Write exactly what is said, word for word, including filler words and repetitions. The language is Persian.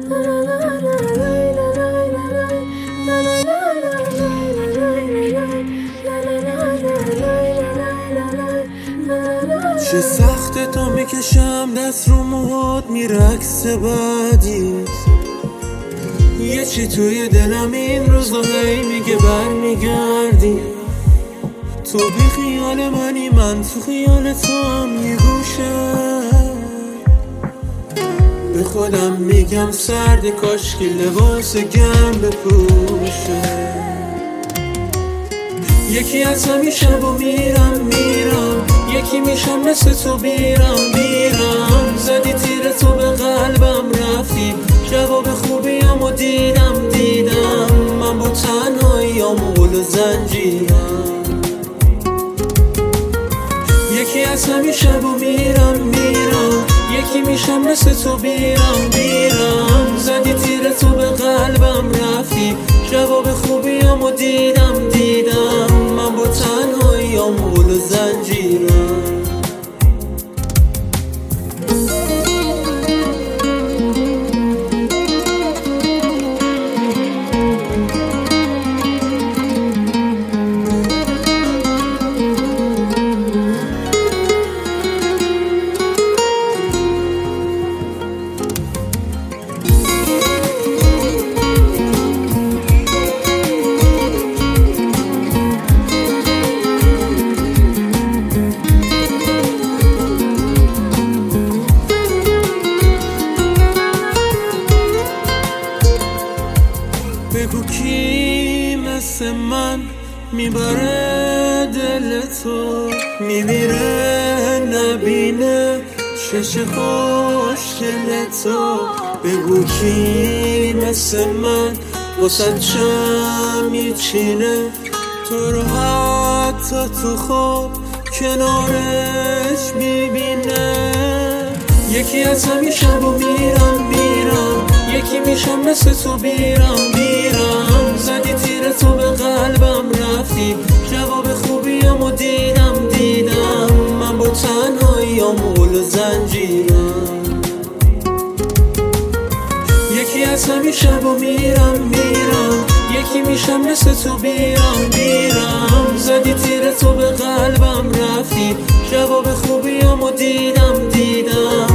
چه سخت تا میکشم دست رو موهات میرقص بعدیست. یه چی توی دلم این روزا هی میگه بر میگردی. تو بی خیال منی، من تو خیال تو هم یه گوشه. به خودم میگم سرد، کاشکی لباس گرم بپوشه. یکی از همین شبا میرم میرم، یکی میشم مثل تو بیرم بیرم. زدی تیر تو به قلبم رفتی، جواب خوبیامو دیدم دیدم. من با تنهاییام غل و زنجیرم. یکی از همین شبا میرم میرم، یکی میشم مثل تو بیرم بیرم. زدی تیر تو به قلبم رفتی، جواب خوبیامو دیدم دیدم. من با تنهاییام غل و زنجیرم. بگو کی مثل من میبره دل تو، میمیره نبینه چش خوشگل تو. بگو کی مثل من واسه چه میچینه، تو رو حتی تو خواب کنارش میبینه. یکی از همین شبا میرم میرم، یکی میشم مثل تو بیرم بیرم. زدی تیر تو به قلبم رفتی، جواب خوبیامو دیدم دیدم. من با تنهاییام غل و زنجیرم. یکی از همین شبا میرم میرم، یکی میشم مثل تو بیرم بیرم. زدی تیر تو به قلبم رفتی، جواب خوبیامو دیدم دیدم.